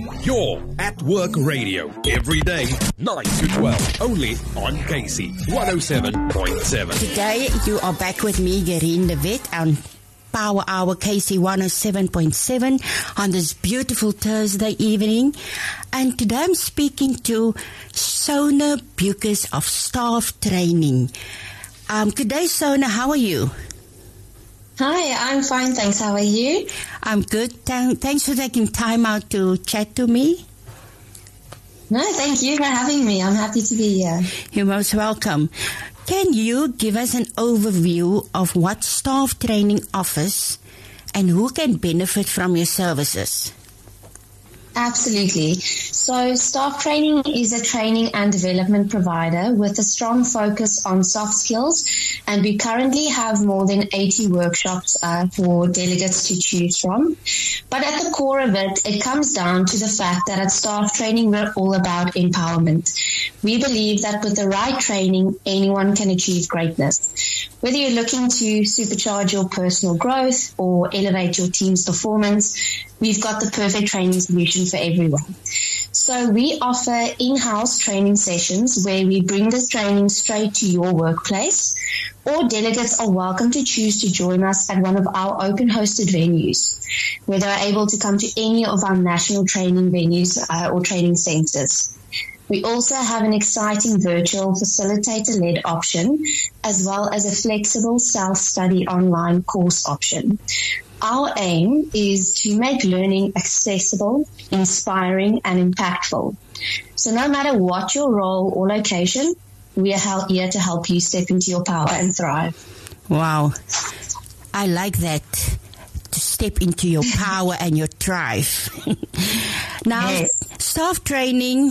Your At Work Radio. Every day, 9 to 12. Only on Casey 107.7. Today, you are back with me, Gerine de Wet, on Power Hour Casey 107.7 on this beautiful Thursday evening. And today I'm speaking to Sona Bucas of Staff Training. Good day, Sona. How are you? Hi, I'm fine, thanks. How are you? I'm good. Thanks for taking time out to chat to me. No, thank you for having me. I'm happy to be here. You're most welcome. Can you give us an overview of what staff training offers and who can benefit from your services? Absolutely. So Staff Training is a training and development provider with a strong focus on soft skills, and we currently have more than 80 workshops for delegates to choose from. But at the core of it, it comes down to the fact that at Staff Training, we're all about empowerment. We believe that with the right training, anyone can achieve greatness. Whether you're looking to supercharge your personal growth or elevate your team's performance, we've got the perfect training solution for everyone. So we offer in-house training sessions where we bring this training straight to your workplace, or delegates are welcome to choose to join us at one of our open hosted venues, where they are able to come to any of our national training venues or training centers. We also have an exciting virtual facilitator-led option, as well as a flexible self-study online course option. Our aim is to make learning accessible, inspiring, and impactful. So no matter what your role or location, we are here to help you step into your power and thrive. Wow. I like that. To step into your power and your thrive. Now, Yes. Staff training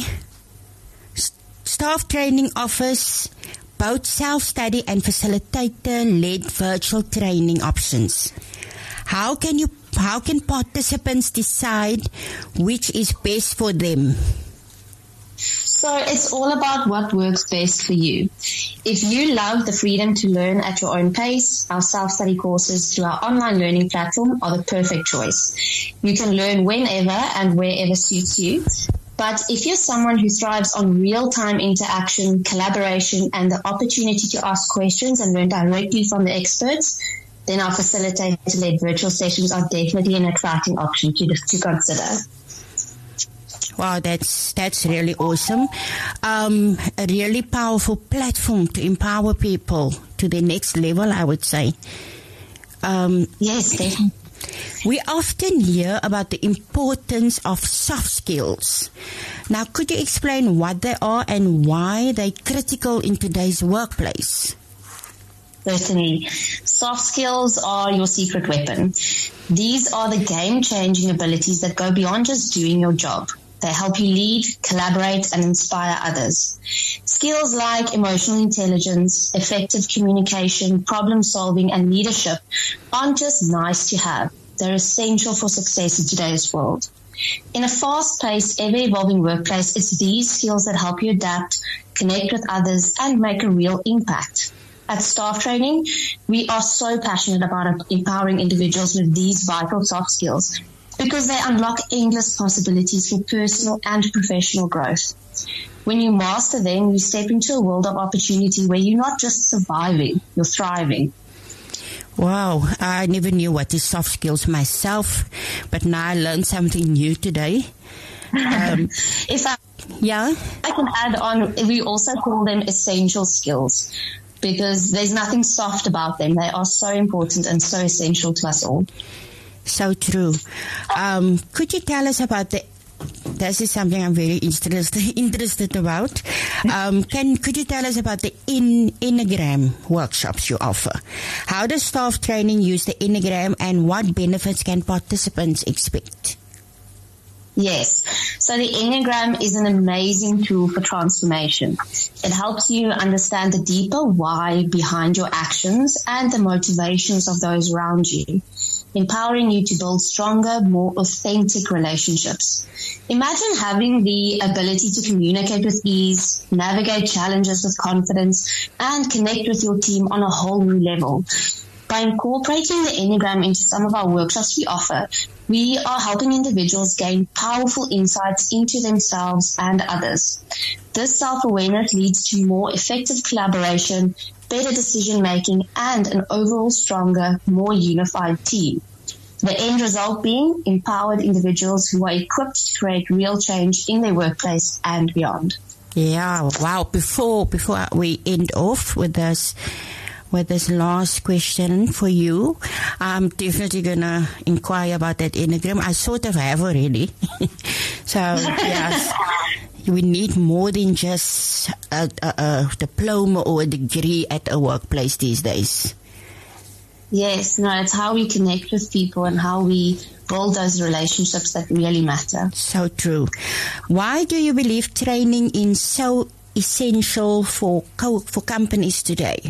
offers both self-study and facilitator-led virtual training options. How can participants decide which is best for them? So it's all about what works best for you. If you love the freedom to learn at your own pace, our self-study courses through our online learning platform are the perfect choice. You can learn whenever and wherever suits you. But if you're someone who thrives on real-time interaction, collaboration, and the opportunity to ask questions and learn directly from the experts, then our facilitator-led virtual sessions are definitely an exciting option to consider. Wow, that's really awesome. A really powerful platform to empower people to the next level, I would say. Yes, definitely. We often hear about the importance of soft skills. Now, could you explain what they are and why they're critical in today's workplace? Certainly. Soft skills are your secret weapon. These are the game-changing abilities that go beyond just doing your job. They help you lead, collaborate, and inspire others. Skills like emotional intelligence, effective communication, problem-solving, and leadership aren't just nice to have. They're essential for success in today's world. In a fast-paced, ever-evolving workplace, it's these skills that help you adapt, connect with others, and make a real impact. At Staff Training, we are so passionate about empowering individuals with these vital soft skills because they unlock endless possibilities for personal and professional growth. When you master them, you step into a world of opportunity where you're not just surviving, you're thriving. Wow, I never knew what is soft skills myself, but now I learned something new today. If I can add on, we also call them essential skills because there's nothing soft about them. They are so important and so essential to us all. So true. Could you tell us about this is something I'm very interested about. Could you tell us about the Enneagram workshops you offer? How does staff training use the Enneagram and what benefits can participants expect? Yes. So the Enneagram is an amazing tool for transformation. It helps you understand the deeper why behind your actions and the motivations of those around you, empowering you to build stronger, more authentic relationships. Imagine having the ability to communicate with ease, navigate challenges with confidence, and connect with your team on a whole new level. By by incorporating the Enneagram into some of our workshops we offer, we are helping individuals gain powerful insights into themselves and others. This self-awareness leads to more effective collaboration, better decision-making, and an overall stronger, more unified team. The end result being empowered individuals who are equipped to create real change in their workplace and beyond. Yeah, wow. Before we end off with this last question for you, I'm definitely going to inquire about that Enneagram. I sort of have already. So, yes, we need more than just a diploma or a degree at a workplace these days. Yes, no, it's how we connect with people and how we build those relationships that really matter. So true. Why do you believe training is so essential for companies today?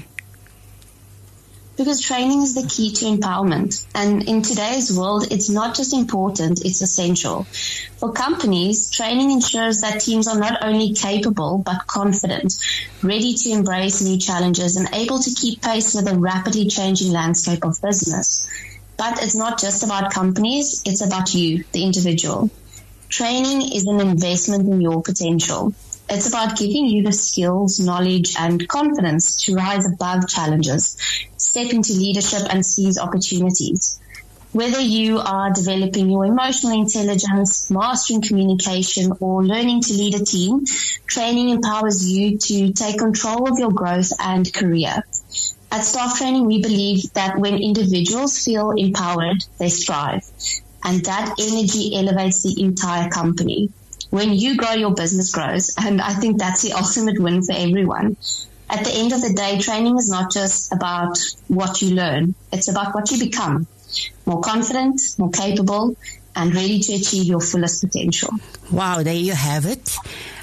Because training is the key to empowerment. And in today's world, it's not just important, it's essential. For companies, training ensures that teams are not only capable, but confident, ready to embrace new challenges and able to keep pace with the rapidly changing landscape of business. But it's not just about companies, it's about you, the individual. Training is an investment in your potential. It's about giving you the skills, knowledge, and confidence to rise above challenges, step into leadership, and seize opportunities. Whether you are developing your emotional intelligence, mastering communication, or learning to lead a team, training empowers you to take control of your growth and career. At Staff Training, we believe that when individuals feel empowered, they strive, and that energy elevates the entire company. When you grow, your business grows, and I think that's the ultimate win for everyone. At the end of the day, training is not just about what you learn. It's about what you become. More confident, more capable, and ready to achieve your fullest potential. Wow, there you have it.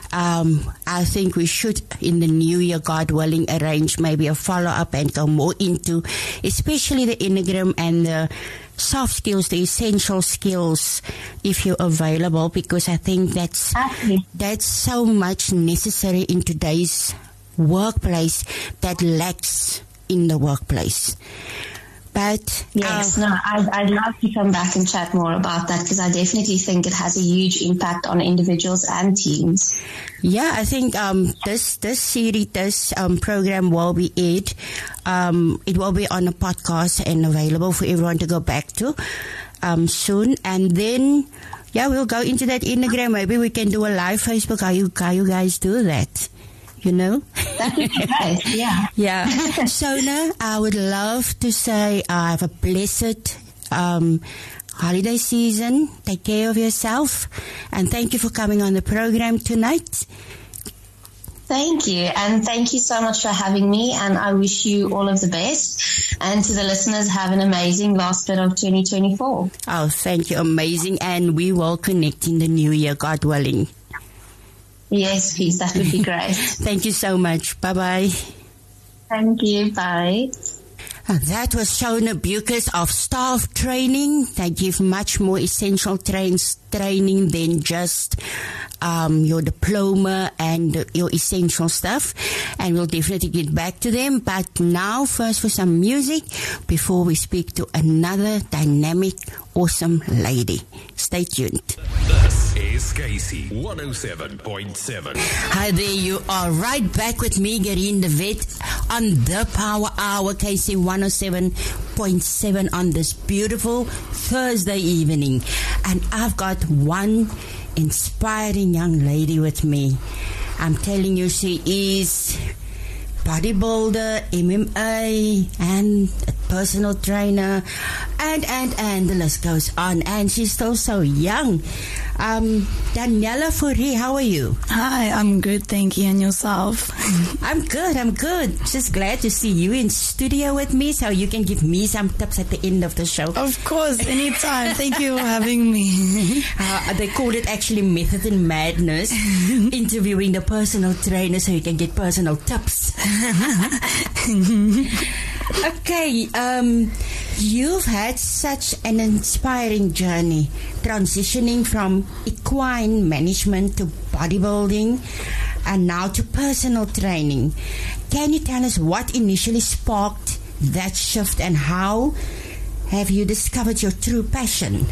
I think we should, in the new year, God willing, arrange maybe a follow-up and go more into especially the Enneagram and the soft skills, the essential skills, if you're available, because I think that's so much necessary in today's workplace that lacks in the workplace. But yes, I'd love to come back and chat more about that, because I definitely think it has a huge impact on individuals and teams. Yeah, I think this series, this program will be aired. It will be on a podcast and available for everyone to go back to soon. And then, yeah, we'll go into that Enneagram. Maybe we can do a live Facebook. How you guys do that? You know? That would be great, yeah. Yeah. Sona, I would love to say have a blessed holiday season. Take care of yourself. And thank you for coming on the program tonight. Thank you. And thank you so much for having me. And I wish you all of the best. And to the listeners, have an amazing last bit of 2024. Oh, thank you. Amazing. And we will connect in the new year, God willing. Yes, please. That would be great. Thank you so much. Bye-bye. Thank you. Bye. That was Sona Beukes of Staff Training. They give much more essential training than just your diploma and your essential stuff. And we'll definitely get back to them. But now, first for some music before we speak to another dynamic, awesome lady. Stay tuned. This is Casey 107.7. Hi there, you are right back with me, Garine de Wet, on the Power Hour, Casey 107.7 on this beautiful Thursday evening. And I've got one inspiring young lady with me. I'm telling you, she is bodybuilder, MMA, and a personal trainer, and the list goes on. And she's still so young. Daniela Fourie, how are you? Hi, I'm good, thank you. And yourself? I'm good. Just glad to see you in studio with me, so you can give me some tips at the end of the show. Of course, anytime. Thank you for having me. They call it actually Method and Madness, interviewing the personal trainer so you can get personal tips. Okay, you've had such an inspiring journey, transitioning from equine management to bodybuilding and now to personal training. Can you tell us what initially sparked that shift, and how have you discovered your true passion?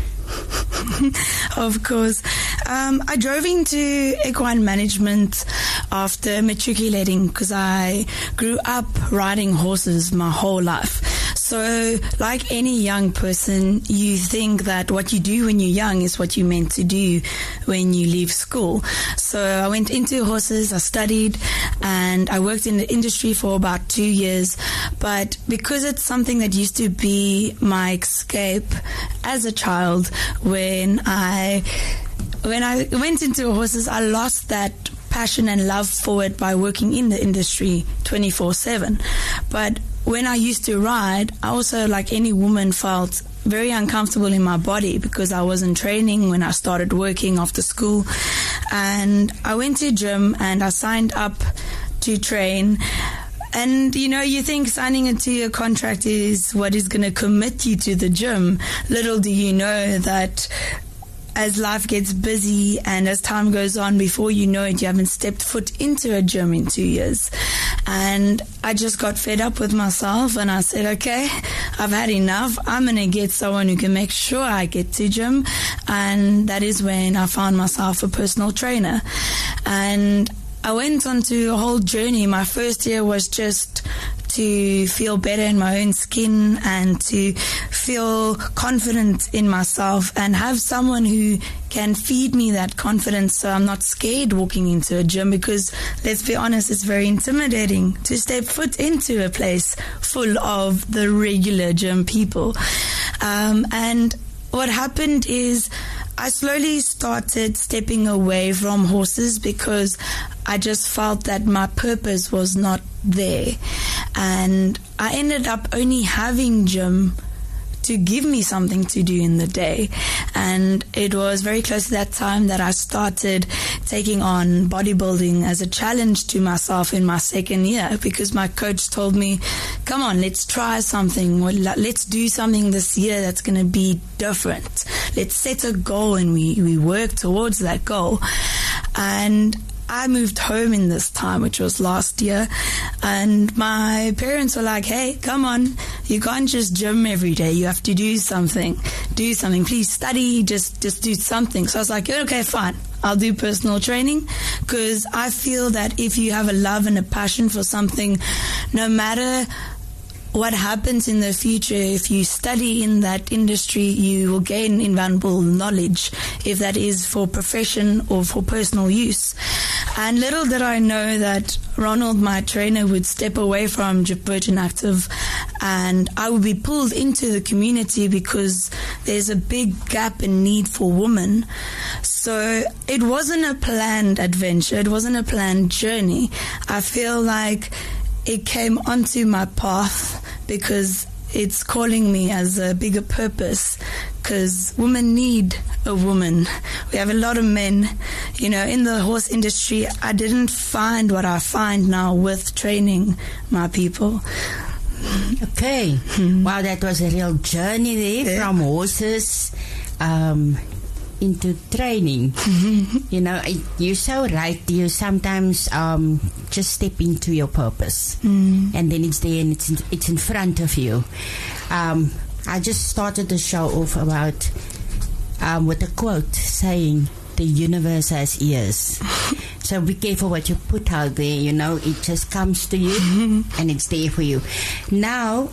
Of course. I drove into equine management after matriculating because I grew up riding horses my whole life. So like any young person, you think that what you do when you're young is what you're meant to do when you leave school. So I went into horses, I studied, and I worked in the industry for about 2 years. But because it's something that used to be my escape as a child, when I went into horses, I lost that passion and love for it by working in the industry 24/7. But when I used to ride, I also, like any woman, felt very uncomfortable in my body because I wasn't training when I started working after school. And I went to gym and I signed up to train. And, you know, you think signing into a contract is what is going to commit you to the gym. Little do you know that as life gets busy and as time goes on, before you know it, you haven't stepped foot into a gym in 2 years. And I just got fed up with myself and I said, okay, I've had enough. I'm going to get someone who can make sure I get to gym. And that is when I found myself a personal trainer. And I went on to a whole journey. My first year was just to feel better in my own skin and to feel confident in myself and have someone who can feed me that confidence so I'm not scared walking into a gym, because let's be honest, it's very intimidating to step foot into a place full of the regular gym people. And what happened is I slowly started stepping away from horses because I just felt that my purpose was not there. And I ended up only having gym to give me something to do in the day. And it was very close to that time that I started taking on bodybuilding as a challenge to myself in my second year, because my coach told me, come on, let's try something. Let's do something this year that's going to be different. Let's set a goal and we work towards that goal. And I moved home in this time, which was last year, and my parents were like, hey, come on, you can't just gym every day. You have to do something. Do something. Please study. Just do something. So I was like, okay, fine. I'll do personal training, because I feel that if you have a love and a passion for something, no matter what happens in the future, if you study in that industry, you will gain invaluable knowledge, if that is for profession or for personal use. And little did I know that Ronald, my trainer, would step away from Virgin Active and I would be pulled into the community because there's a big gap in need for women. So it wasn't a planned adventure. It wasn't a planned journey. I feel like it came onto my path because it's calling me as a bigger purpose, because women need a woman. We have a lot of men. You know, in the horse industry, I didn't find what I find now with training my people. Okay. Wow, that was a real journey there, from horses into training. You know, you're so right. You sometimes just step into your purpose, and then it's there and it's in front of you. I just started the show off about with a quote saying, "The universe has ears." So be careful what you put out there. You know, it just comes to you and it's there for you. Now,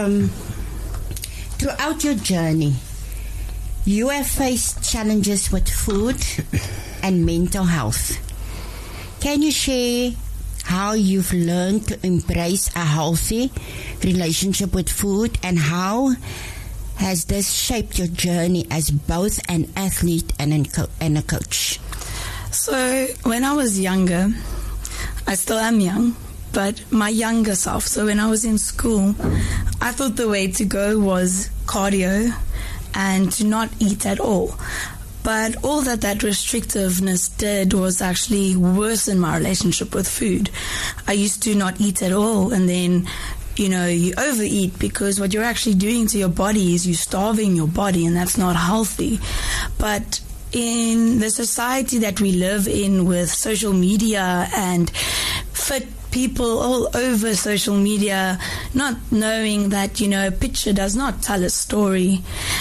throughout your journey, you have faced challenges with food and mental health. Can you share how you've learned to embrace a healthy relationship with food, and how has this shaped your journey as both an athlete and a coach? So when I was younger, I still am young, but my younger self, so when I was in school, I thought the way to go was cardio and to not eat at all. But all that restrictiveness did was actually worsen my relationship with food. I used to not eat at all, and then, you know, you overeat, because what you're actually doing to your body is you're starving your body, and that's not healthy. But in the society that we live in with social media and fit people all over social media, not knowing that, a picture does not tell a story.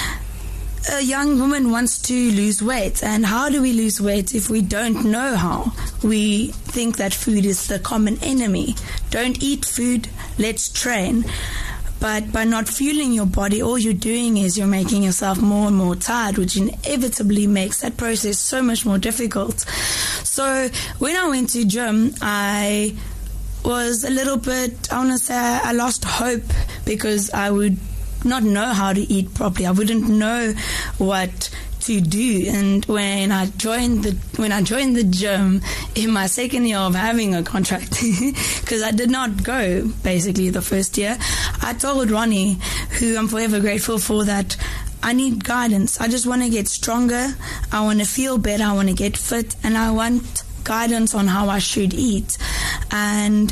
A young woman wants to lose weight, and how do we lose weight if we don't know how? We think that food is the common enemy. Don't eat food, let's train. But by not fueling your body, all you're doing is you're making yourself more and more tired, which inevitably makes that process so much more difficult. So when I went to gym, I was a little bit, I lost hope, because I would not know how to eat properly. I wouldn't know what to do. And when I joined the gym in my second year of having a contract, because I did not go basically the first year, I told Ronnie, who I'm forever grateful for, that I need guidance. I just want to get stronger. I want to feel better. I want to get fit, and I want guidance on how I should eat. And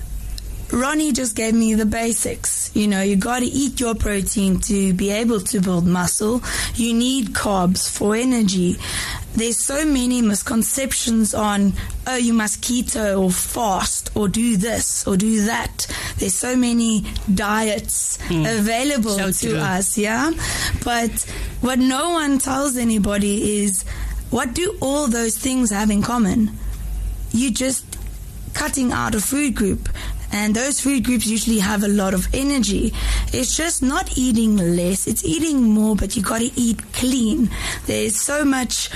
Ronnie just gave me the basics. You got to eat your protein to be able to build muscle. You need carbs for energy. There's so many misconceptions on, you must keto or fast or do this or do that. There's so many diets available to us, yeah? But what no one tells anybody is, what do all those things have in common? You just cutting out a food group. And those food groups usually have a lot of energy. It's just not eating less, it's eating more, but you got to eat clean. There's so much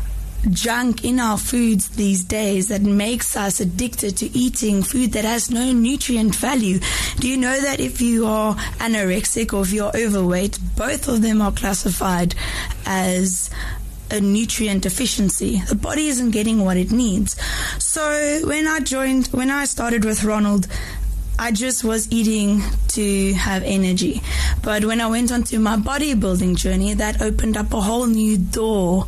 junk in our foods these days that makes us addicted to eating food that has no nutrient value. Do you know that if you are anorexic or if you're overweight, both of them are classified as a nutrient deficiency? The body isn't getting what it needs. So when I started with Ronald, I just was eating to have energy. But when I went onto my bodybuilding journey, that opened up a whole new door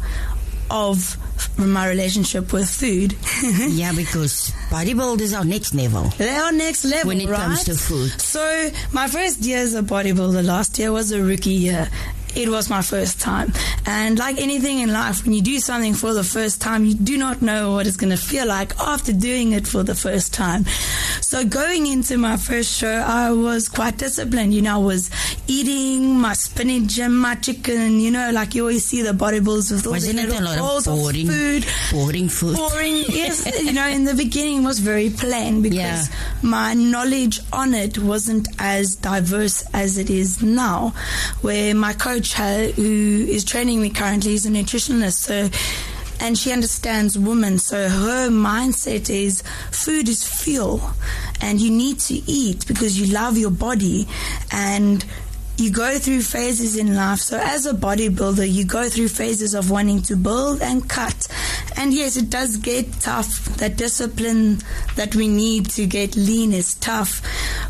of my relationship with food. Yeah, because bodybuilders are next level. They are next level, when it comes to food. So my first year as a bodybuilder last year was a rookie year. It was my first time. And like anything in life, when you do something for the first time, you do not know what it's going to feel like after doing it for the first time. So going into my first show, I was quite disciplined. I was eating my spinach and my chicken, like you always see the bodybuilders with all these little bowls of food. Boring food. Boring, yes. In the beginning it was very plain, because my knowledge on it wasn't as diverse as it is now, where my coach, who is training me currently, is a nutritionist, and she understands women, so her mindset is food is fuel, and you need to eat because you love your body, and you go through phases in life. So as a bodybuilder, you go through phases of wanting to build and cut, and yes, it does get tough. That discipline that we need to get lean is tough,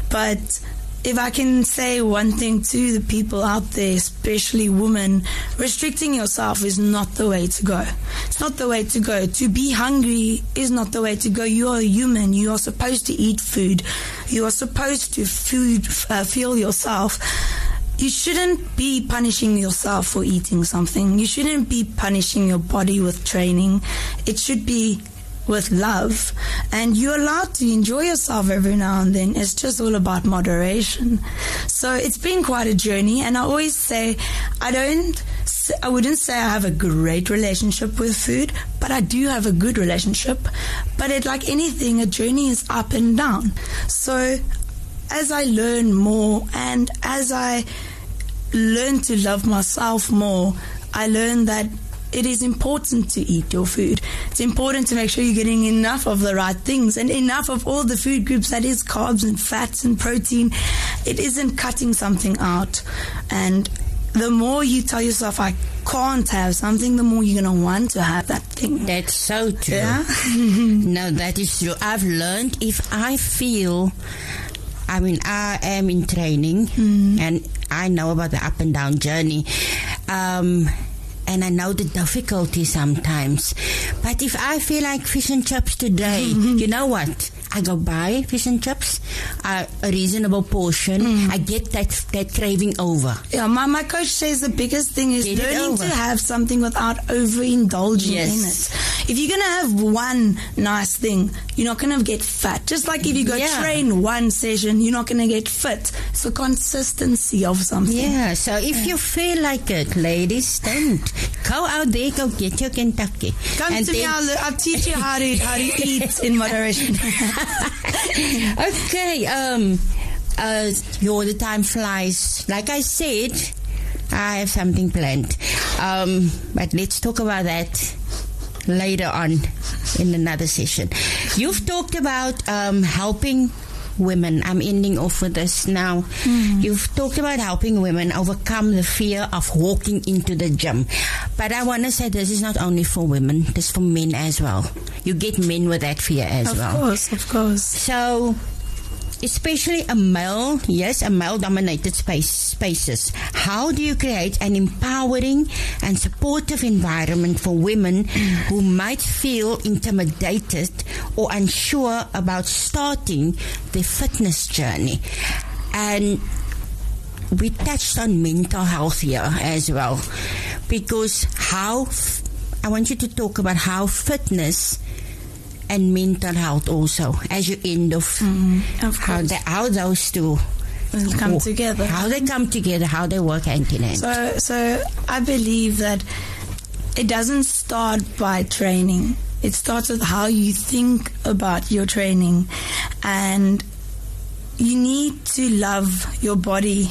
but if I can say one thing to the people out there, especially women, restricting yourself is not the way to go. It's not the way to go. To be hungry is not the way to go. You are a human. You are supposed to eat food. You are supposed to fuel yourself. You shouldn't be punishing yourself for eating something. You shouldn't be punishing your body with training. It should be with love, and you're allowed to enjoy yourself every now and then. It's just all about moderation. So it's been quite a journey, and I always say I wouldn't say I have a great relationship with food, but I do have a good relationship. But like anything, a journey is up and down. So as I learn more and as I learn to love myself more, I learn that it is important to eat your food. It's important to make sure you're getting enough of the right things and enough of all the food groups, that is carbs and fats and protein. It isn't cutting something out. And the more you tell yourself, I can't have something, the more you're going to want to have that thing. That's so true. Yeah? No, that is true. I've learned if I feel, I am in training and I know about the up and down journey. And I know the difficulty sometimes. But if I feel like fish and chips today, you know what? I go buy fish and chips, a reasonable portion. I get that craving over. Yeah, my coach says the biggest thing is Get it learning over. to have something without overindulging in it. If you're going to have one nice thing, you're not going to get fat. Just like if you go train one session, you're not going to get fit. It's a consistency of something. Yeah, so if you feel like it, ladies, don't. Go out there, go get your Kentucky. Come And to me, then- I'll teach you how to eat in moderation. Okay, the time flies. Like I said, I have something planned. But let's talk about that later on in another session. You've talked about helping women. I'm ending off with this now. You've talked about helping women overcome the fear of walking into the gym. But I want to say this is not only for women, this is for men as well. You get men with that fear as well. Of course. So, especially a male-dominated spaces. How do you create an empowering and supportive environment for women who might feel intimidated or unsure about starting their fitness journey? And we touched on mental health here as well, because I want you to talk about how fitness and mental health also, as you end off, how those two come together. How they come together, how they work hand in hand. So I believe that it doesn't start by training. It starts with how you think about your training, and you need to love your body,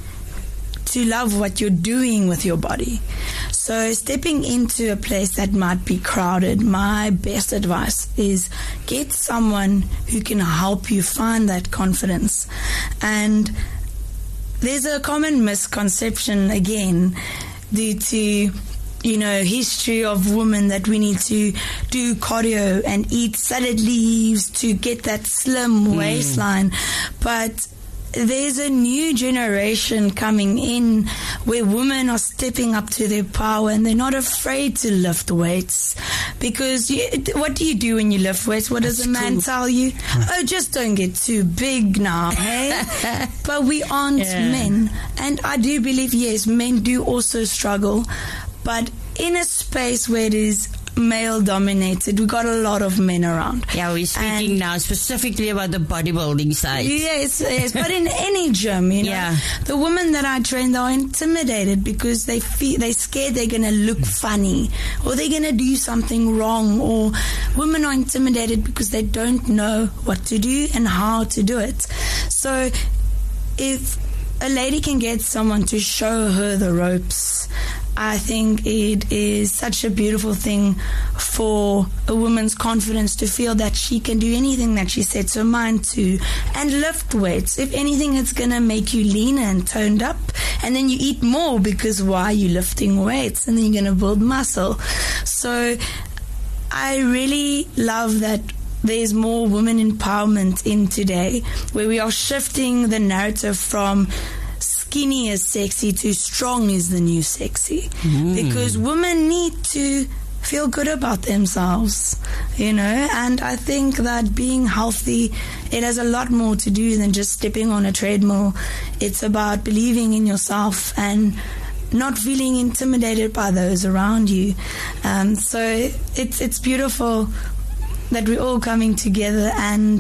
to love what you're doing with your body. So stepping into a place that might be crowded, my best advice is get someone who can help you find that confidence. And there's a common misconception, again, due to history of women, that we need to do cardio and eat salad leaves to get that slim waistline. But there's a new generation coming in where women are stepping up to their power and they're not afraid to lift weights. Because what do you do when you lift weights? What does a man tell you? Oh, just don't get too big now, hey? But we aren't men. And I do believe, yes, men do also struggle. But in a space where it is male-dominated, we got a lot of men around. Yeah, we're speaking now specifically about the bodybuilding side. Yes. But in any gym, the women that I train, they're intimidated because they're scared they're going to look funny or they're going to do something wrong. Or women are intimidated because they don't know what to do and how to do it. So if a lady can get someone to show her the ropes, I think it is such a beautiful thing for a woman's confidence to feel that she can do anything that she sets her mind to and lift weights. If anything, it's going to make you leaner and toned up, and then you eat more because why are you lifting weights? And then you're going to build muscle. So I really love that there's more women empowerment in today, where we are shifting the narrative from skinny is sexy to strong is the new sexy. Because women need to feel good about themselves, and I think that being healthy, it has a lot more to do than just stepping on a treadmill. It's about believing in yourself and not feeling intimidated by those around you. So it's beautiful that we're all coming together, and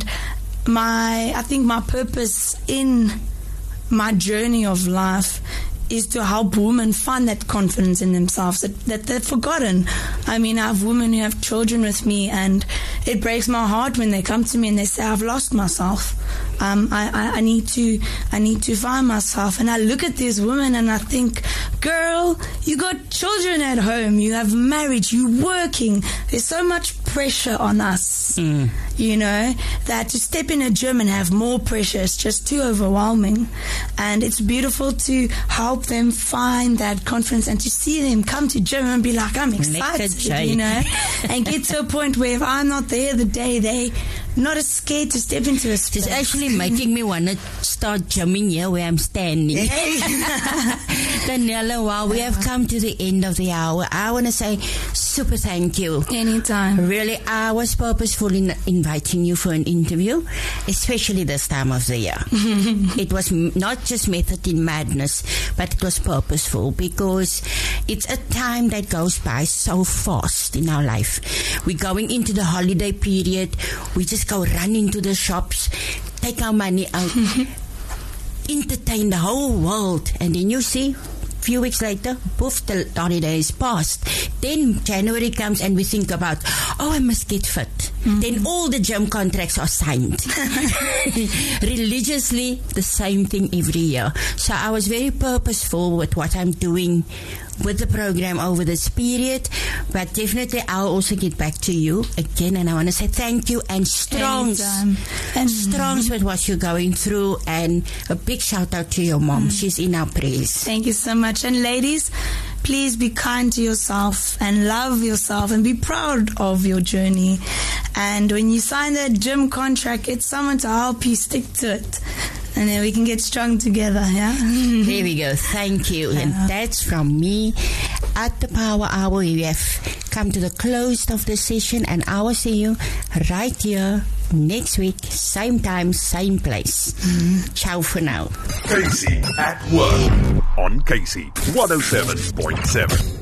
I think my purpose in my journey of life is to help women find that confidence in themselves that they've forgotten. I mean, I have women who have children with me, and it breaks my heart when they come to me and they say, I've lost myself. I need to find myself. And I look at these women and I think, girl, you got children at home, you have marriage, you're working. There's so much pressure on us, that to step in a gym and have more pressure is just too overwhelming. And it's beautiful to help them find that confidence and to see them come to gym and be like, I'm excited, and get to a point where if I'm not there the day they not as scared to step into a space. It's actually making me want to start gymming here where I'm standing. Daniela, wow, we have come to the end of the hour. I want to say super thank you. Anytime. Really, I was purposeful in inviting you for an interview, especially this time of the year. It was not just method in madness, but it was purposeful because it's a time that goes by so fast in our life. We're going into the holiday period. We just go run into the shops, take our money out, entertain the whole world, and then you see, a few weeks later, poof, the holiday is past. Then January comes and we think about, oh, I must get fit. Then all the gym contracts are signed. Religiously, the same thing every year. So I was very purposeful with what I'm doing with the program over this period, but definitely I'll also get back to you again, and I want to say thank you and strongs with what you're going through, and a big shout out to your mom. She's in our prayers. Thank you so much. And ladies, please be kind to yourself and love yourself and be proud of your journey. And when you sign that gym contract, get someone to help you stick to it. And then we can get strong together, yeah? There we go. Thank you. And that's from me. At the Power Hour, we have come to the close of the session, and I will see you right here next week, same time, same place. Ciao for now. Casey at Work on Casey 107.7.